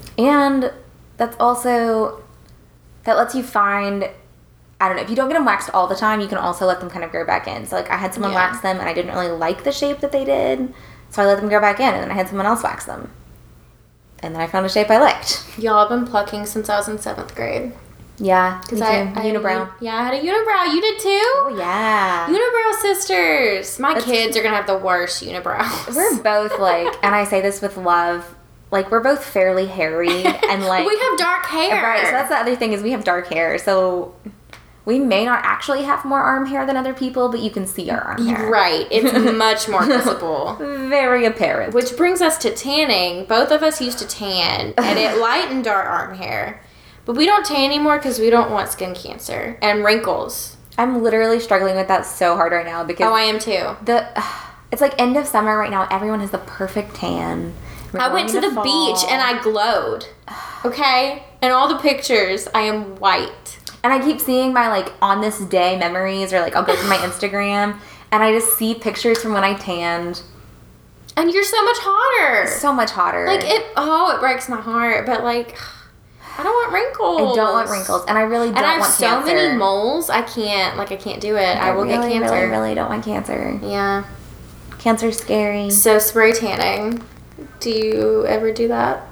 And that's also, that lets you find, I don't know, if you don't get them waxed all the time, you can also let them kind of grow back in. So, like, I had someone Yeah. wax them, and I didn't really like the shape that they did, so I let them grow back in, and then I had someone else wax them. And then I found a shape I liked. Y'all have been plucking since I was in seventh grade. Yeah, me too. I, I Unibrow. Yeah, I had a unibrow. You did too? Oh, yeah. Unibrow sisters. My That's- kids are going to have the worst unibrows. We're both, like, and I say this with love, like, we're both fairly hairy, and, like... we have dark hair. Right, so that's the other thing, is we have dark hair, so... We may not actually have more arm hair than other people, but you can see our arm hair. Right. It's much more visible. Very apparent. Which brings us to tanning. Both of us used to tan, and it lightened our arm hair. But we don't tan anymore because we don't want skin cancer and wrinkles. I'm literally struggling with that so hard right now because Oh, I am too. the it's like end of summer right now. Everyone has the perfect tan. We're I went to going the fall. beach and I glowed. Okay? In all the pictures, I am white. And I keep seeing my, like, on this day memories, or, like, I'll go through my Instagram, and I just see pictures from when I tanned. And you're so much hotter. So much hotter. Like, it, oh, it breaks my heart. But, like, I don't want wrinkles. I don't want wrinkles, and I really don't And I have want so cancer. many moles, I can't, like, I can't do it. I, will really, get cancer. really, really don't want cancer. Yeah. Cancer's scary. So, spray tanning. Do you ever do that?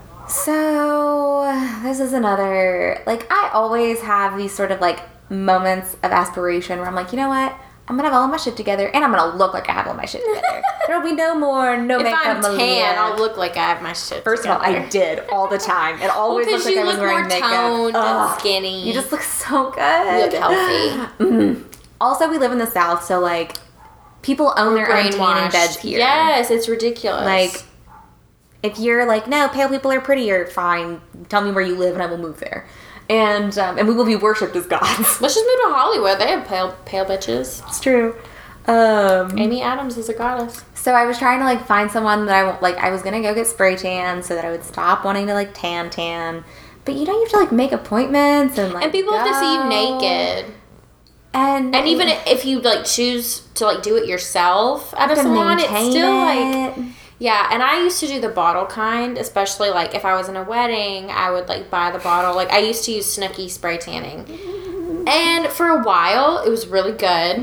So, this is another, like, I always have these sort of, like, moments of aspiration where I'm like, you know what? I'm going to have all of my shit together, and I'm going to look like I have all my shit together. There'll be no more no If makeup I'm Malia. tan, I'll look like I have my shit First together. of all, I did all the time. It always Because looked like you I was look wearing more makeup. toned Ugh. and skinny. You just look so good. You look healthy. Mm. Also, we live in the South, so, like, people own their own tanning Brainwashed. beds here. Yes, it's ridiculous. Like, if you're like, no, pale people are prettier, fine. Tell me where you live and I will move there. And um, and we will be worshipped as gods. let's just move to Hollywood. They have pale pale bitches. It's true. Um, Amy Adams is a goddess. so I was trying to, like, find someone that I, wa- like, I was going to go get spray tan so that I would stop wanting to, like, tan tan. But, you know, you have to, like, make appointments and, like, And people have to see you go. naked. And, And even if you, like, choose to, like, do it yourself at a to salon, it's maintain still, like... it. Yeah, and I used to do the bottle kind, especially, like, if I was in a wedding, I would, like, buy the bottle. Like, I used to use Snooki spray tanning. And for a while, it was really good.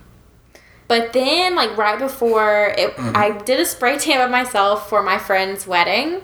But then, like, right before, it, I did a spray tan by myself for my friend's wedding.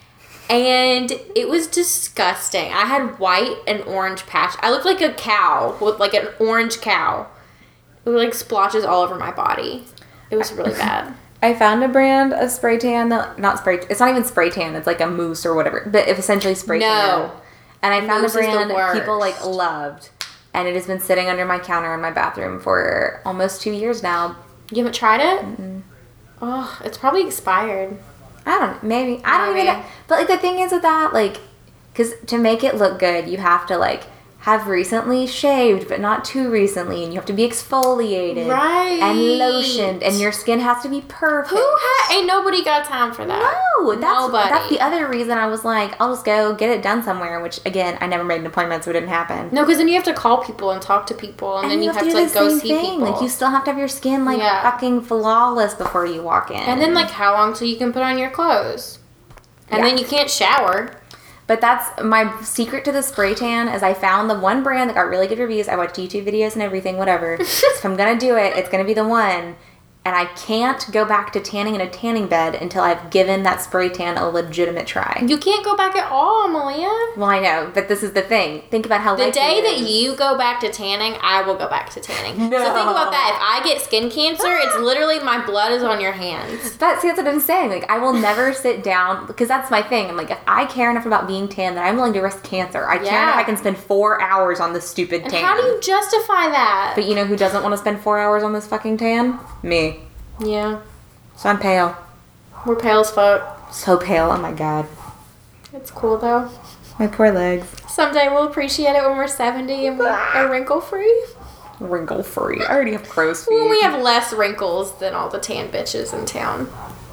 And it was disgusting. I had white and orange patch. I looked like a cow, with, like, an orange cow. It was, like, splotches all over my body. It was really bad. I found a brand of spray tan that, not spray, it's not even spray tan, it's like a mousse or whatever, but it's essentially spray No. tan. And I found Mousse a is the brand worst. people, like, loved. And it has been sitting under my counter in my bathroom for almost two years now. You haven't tried it? Mm-mm. Oh, it's probably expired. I don't know, maybe. I don't Maybe. even know. But, like, the thing is with that, like, because to make it look good, you have to, like, have recently shaved, but not too recently, and you have to be exfoliated. Right. And lotioned, and your skin has to be perfect. Who ha- ain't nobody got time for that. No, that's, Nobody. that's the other reason I was like, I'll just go get it done somewhere, which, again, I never made an appointment, so it didn't happen. No, because then you have to call people and talk to people, and, then you have, do to, like, the go same see thing. people. Like, you still have to have your skin, like, Yeah. fucking flawless before you walk in. and then, like, how long till you can put on your clothes? And Yeah. then you can't shower. But that's my secret to the spray tan is I found the one brand that got really good reviews. I watched YouTube videos and everything, whatever. So if I'm going to do it, it's going to be the one. And I can't go back to tanning in a tanning bed until I've given that spray tan a legitimate try. You can't go back at all, Malia. Well, I know, but this is the thing. Think about how The likely day it that is. you go back to tanning, I will go back to tanning. No. So think about that. If I get skin cancer, it's literally my blood is on your hands. But see, that's what I'm saying. Like, I will never sit down because that's my thing. I'm like, if I care enough about being tan, then I'm willing to risk cancer. I care Yeah. enough I can spend four hours on this stupid And tan. how do you justify that? But you know who doesn't want to spend four hours on this fucking tan? Me. Yeah. So I'm pale. We're pale as fuck. So pale. Oh my god. It's cool though. My poor legs. Someday we'll appreciate it when we're seventy and we are wrinkle free. Wrinkle free. I already have crow's feet. When we have less wrinkles than all the tan bitches in town.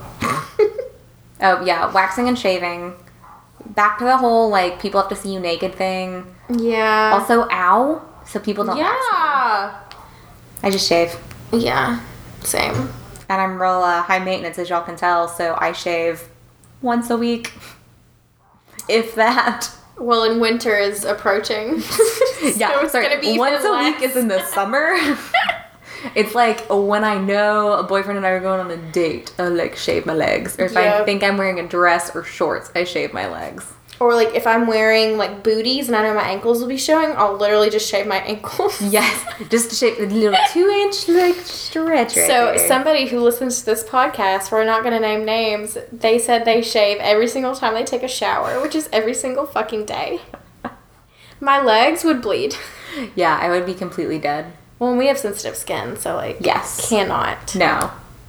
Oh yeah, waxing and shaving. Back to the whole like people have to see you naked thing. Yeah. Also, ow. So people don't wax me. yeah. I just shave. Yeah. Same. And I'm real uh, high maintenance, as y'all can tell, so I shave once a week. if that. Well, and winter is approaching. Yeah, so it's sorry. gonna be Once even a less. week is in the summer. It's like when I know a boyfriend and I are going on a date, I like shave my legs. Or if I Yep. think I'm wearing a dress or shorts, I shave my legs. Or like if I'm wearing like booties and I know my ankles will be showing, I'll literally just shave my ankles. Yes, just to shave a little two inch like stretch right So there. somebody who listens to this podcast, we're not going to name names, they said they shave every single time they take a shower, which is every single fucking day. My legs would bleed. Yeah, I would be completely dead. Well, we have sensitive skin, so like, Yes. cannot. No.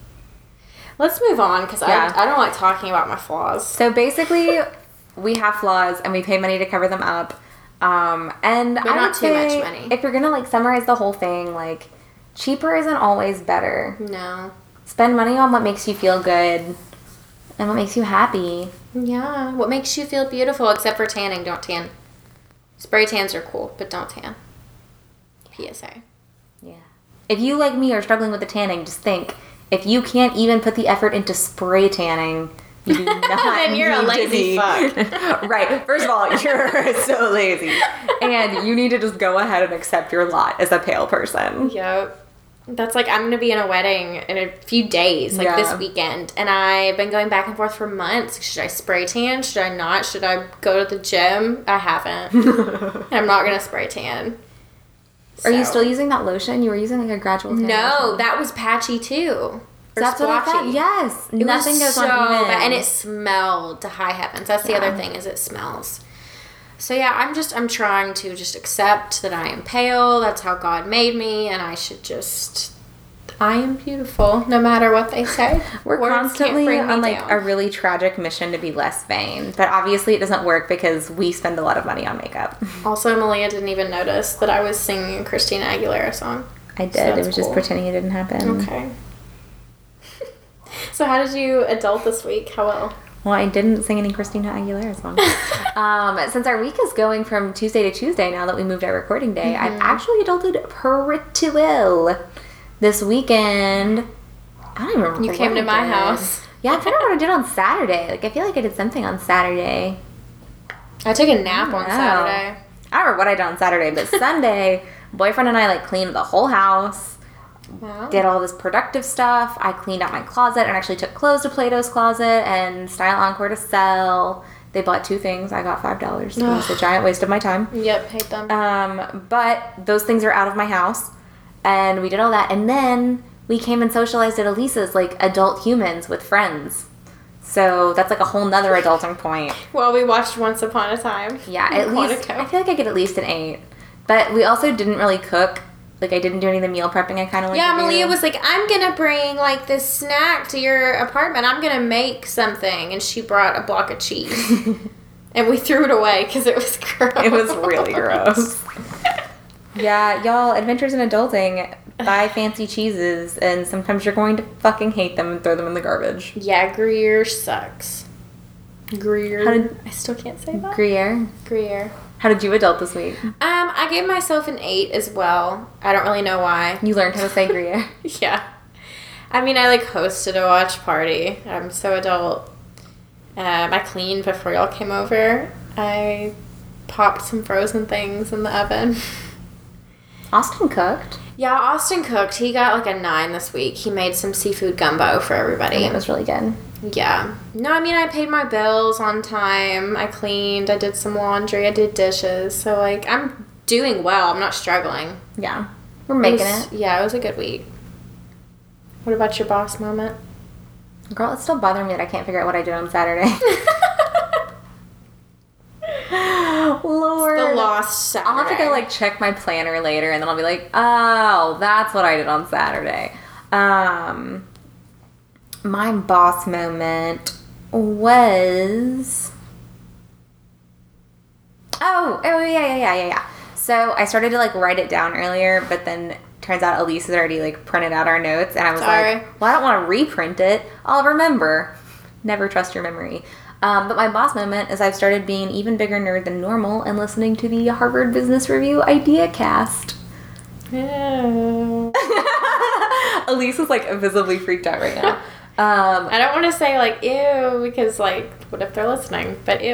Let's move on because Yeah. I, I don't like talking about my flaws. So basically, we have flaws and we pay money to cover them up. Um, and But I not would too much say money. if you're gonna like summarize the whole thing, like cheaper isn't always better. No. Spend money on what makes you feel good and what makes you happy. Yeah. What makes you feel beautiful, except for tanning? Don't tan. Spray tans are cool, but don't tan. P S A. Yeah. If you, like me, are struggling with the tanning, just think, if you can't even put the effort into spray tanning, you do not Then you're a need to lazy be- fuck. Right. First of all, you're so lazy. And you need to just go ahead and accept your lot as a pale person. Yep. That's like, I'm going to be in a wedding in a few days, like Yeah. this weekend. And I've been going back and forth for months. Should I spray tan? Should I not? Should I go to the gym? I haven't. And I'm not going to spray tan. Are you So- still using that lotion? You were using like a gradual tan No, lotion. that was patchy too. Or That's what I thought. splotchy. Yes. It Nothing was goes so on even. bad, and it smelled to high heavens. That's the Yeah. other thing, is it smells. So yeah, I'm just I'm trying to just accept that I am pale. That's how God made me, and I should just I am beautiful, no matter what they say. We're Words can't constantly bring me on like down. a really tragic mission to be less vain, but obviously it doesn't work because we spend a lot of money on makeup. Also, Malia didn't even notice that I was singing a Christina Aguilera song. I did. So it that's was just cool. pretending it didn't happen. Okay. So how did you adult this week? How well? Well, I didn't sing any Christina Aguilera songs. um, since our week is going from Tuesday to Tuesday now that we moved our recording day, Mm-hmm. I've actually adulted pretty well. This weekend, I don't even remember You what came I to my did. house. Yeah, I can't remember what I did on Saturday. Like, I feel like I did something on Saturday. I took a nap on Wow. Saturday. I don't remember what I did on Saturday, but Sunday, boyfriend and I like cleaned the whole house, Wow. did all this productive stuff. I cleaned out my closet and actually took clothes to Plato's Closet and Style Encore to sell. They bought two things. I got five dollars. It was a giant waste of my time. Yep, hate them. Um, but those things are out of my house, and we did all that, and then we came and socialized at Elisa's like adult humans with friends. So that's like a whole nother adulting point. Well, we watched Once Upon a Time. Yeah, in at least Quantico. I feel like I get at least an eight. But we also didn't really cook. Like I didn't do any of the meal prepping I kind of like. Yeah, to do. Malia was like, I'm gonna bring like this snack to your apartment. I'm gonna make something, and she brought a block of cheese, and we threw it away because it was gross. It was really gross. Yeah, y'all, adventures in adulting. Buy fancy cheeses, and sometimes you're going to fucking hate them and throw them in the garbage. Yeah, Gruyere sucks. Gruyere. How did- I still can't say that. Gruyere. Gruyere. How did you adult this week? Um, I gave myself an eight as well. I don't really know why. You learned how to say Gruyere. Yeah. I mean, I like hosted a watch party. I'm so adult. Um, I cleaned before y'all came over. I popped some frozen things in the oven. Austin cooked. Yeah, Austin cooked. He got like a nine this week. He made some seafood gumbo for everybody. And it was really good. Yeah. No, I mean, I paid my bills on time. I cleaned. I did some laundry. I did dishes. So, like, I'm doing well. I'm not struggling. Yeah. We're making was- it. Yeah, it was a good week. What about your boss moment? Girl, it's still bothering me that I can't figure out what I did on Saturday. Lord. The lost Saturday. I'll have to go, like, check my planner later, and then I'll be like, oh, that's what I did on Saturday. Um, my boss moment was... Oh, oh, yeah, yeah, yeah, yeah, yeah. So I started to, like, write it down earlier, but then turns out Elise has already, like, printed out our notes, and I was Sorry. like, well, I don't want to reprint it. I'll remember. Never trust your memory. Um, but my boss moment is I've started being an even bigger nerd than normal and listening to the Harvard Business Review Idea Cast. Ew. Elise is, like, visibly freaked out right now. Um, I don't want to say, like, ew, because, like, what if they're listening? But ew.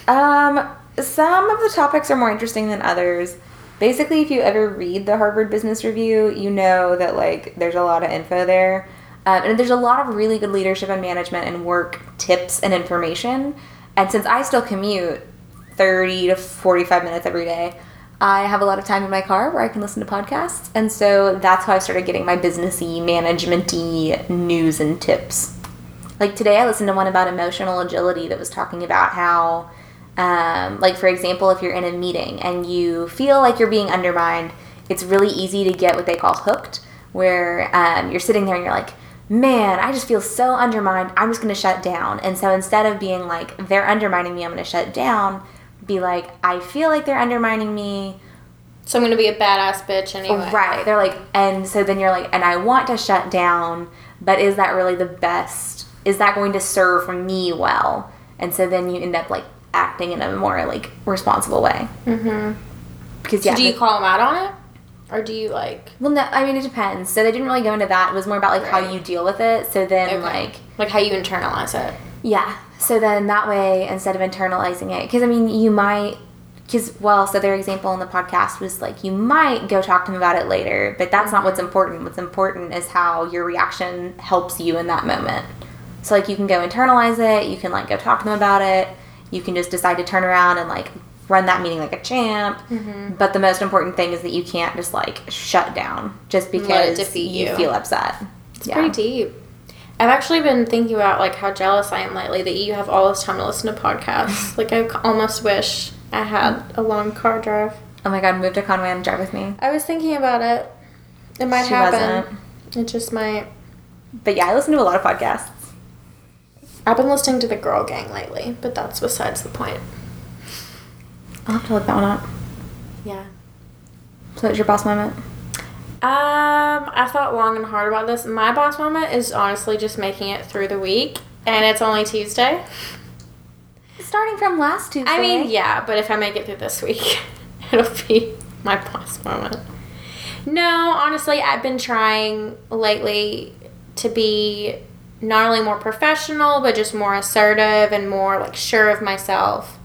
Um, some of the topics are more interesting than others. Basically, if you ever read the Harvard Business Review, you know that, like, there's a lot of info there. Um, and there's a lot of really good leadership and management and work tips and information. And since I still commute thirty to forty-five minutes every day, I have a lot of time in my car where I can listen to podcasts. And so that's how I started getting my businessy, management-y news and tips. Like today I listened to one about emotional agility that was talking about how, um, like for example, if you're in a meeting and you feel like you're being undermined, it's really easy to get what they call hooked, where um, you're sitting there and you're like, man, I just feel so undermined, I'm just going to shut down. And so instead of being like, they're undermining me, I'm going to shut down, be like, I feel like they're undermining me. So I'm going to be a badass bitch anyway. Right. They're like, and so then you're like, and I want to shut down, but is that really the best? Is that going to serve me well? And so then you end up like acting in a more like responsible way. Mm-hmm. Because yeah. So do you the, call them out on it? Or do you like... Well, no, I mean, it depends. So they didn't really go into that. It was more about like Right. how you deal with it. So then Okay. like... Like how you internalize it. Yeah. So then that way, instead of internalizing it, because I mean, you might, because, well, so their example in the podcast was like, you might go talk to them about it later, but that's not what's important. What's important is how your reaction helps you in that moment. So like, you can go internalize it, you can like go talk to them about it, you can just decide to turn around and like run that meeting like a champ. Mm-hmm. But the most important thing is that you can't just like shut down just Let it because defeat you you. feel upset. It's pretty deep. I've actually been thinking about like how jealous I am lately that you have all this time to listen to podcasts. Like I almost wish I had a long car drive. Oh my god, move to Conway and drive with me. I was thinking about it. It might She happen. wasn't. It just might. But yeah, I listen to a lot of podcasts. I've been listening to The Girl Gang lately, but that's besides the point. I'll have to look that one up. Yeah. So it's your boss moment? Um, I thought long and hard about this. My boss moment is honestly just making it through the week, and it's only Tuesday. Starting from last Tuesday. I mean, yeah, but if I make it through this week, it'll be my boss moment. No, honestly, I've been trying lately to be not only more professional, but just more assertive and more, like, sure of myself.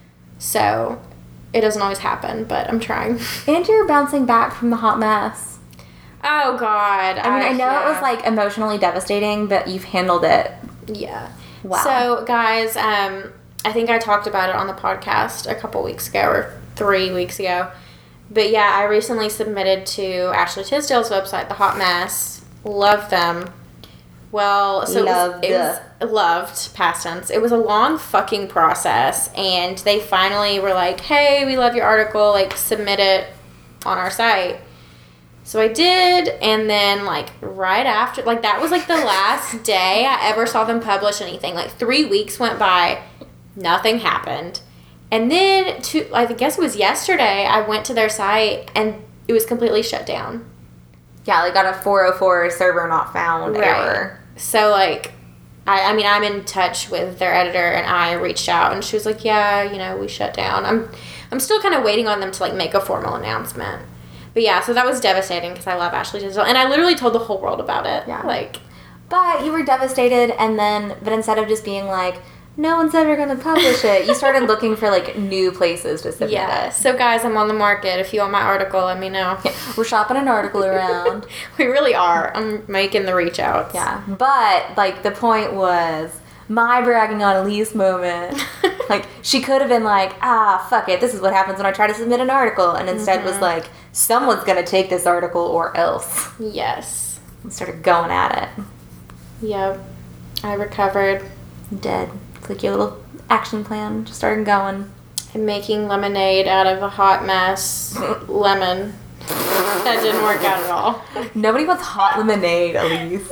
So, it doesn't always happen, but I'm trying. And you're bouncing back from the hot mess. Oh, God. I mean, I, know yeah. it was, like, emotionally devastating, but you've handled it. Yeah. Wow. So, guys, um, I think I talked about it on the podcast a couple weeks ago or three weeks ago. But, yeah, I recently submitted to Ashley Tisdale's website, The Hot Mess. Love them. Well, so Loved. it was, it was loved, past tense. It was a long fucking process, and they finally were like, hey, we love your article, like, submit it on our site. So I did, and then, like, right after, like, that was, like, the last day I ever saw them publish anything. Like, three weeks went by, nothing happened. And then, to, I guess it was yesterday, I went to their site, and it was completely shut down. Yeah, like, got a four oh four server not found Right. error. So, like, I, I mean, I'm in touch with their editor, and I reached out, and she was like, yeah, you know, we shut down. I'm, I'm still kind of waiting on them to, like, make a formal announcement. But yeah, so that was devastating because I love Ashley Tisdale. And I literally told the whole world about it. Yeah. Like, But you were devastated, and then, but instead of just being like, no one's ever going to publish it, you started looking for, like, new places to submit yeah. it. So, guys, I'm on the market. If you want my article, let me know. Yeah, we're shopping an article around. We really are. I'm making the reach outs. Yeah. But, like, the point was, my bragging on Elise moment, like, she could have been like, ah, fuck it, this is what happens when I try to submit an article, and instead was like, someone's gonna take this article or else. Yes. And started going at it. Yep. I recovered. Dead. It's like your little action plan just started going. I'm making lemonade out of a hot mess lemon. That didn't work out at all. Nobody wants hot lemonade, Elise.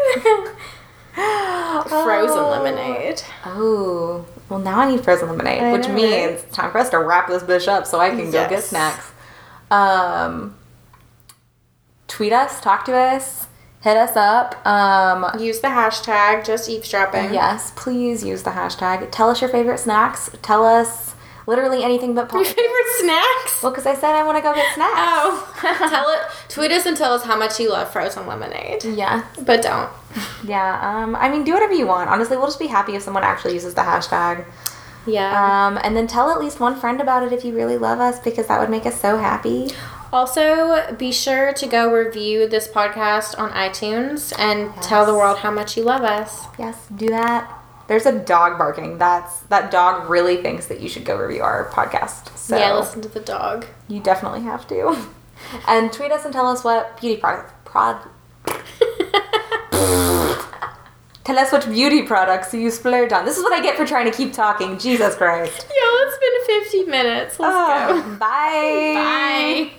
Frozen Oh. lemonade. Oh. Well, now I need frozen lemonade, I which know, means right? it's time for us to wrap this bitch up so I can go get Yes. snacks. Um, tweet us, talk to us, hit us up. Um, Use the hashtag just eavesdropping. yes, please use the hashtag. Tell us your favorite snacks. Tell us literally anything but Your politics. favorite snacks? Well, because I said I want to go get snacks. Oh. Tell it. Tweet us and tell us how much you love frozen lemonade. Yeah. But don't. Yeah. Um, I mean, do whatever you want. Honestly, we'll just be happy if someone actually uses the hashtag. Yeah. Um, and then tell at least one friend about it if you really love us, because that would make us so happy. Also, be sure to go review this podcast on iTunes and Yes. tell the world how much you love us. Yes, do that. There's a dog barking. That's that dog really thinks that you should go review our podcast. So Yeah, listen to the dog. you definitely have to. And tweet us and tell us what beauty product prod Tell us what beauty products you splurge on. This is what I get for trying to keep talking. Jesus Christ. Yo, it's been fifty minutes. Let's Oh, go. bye. Bye.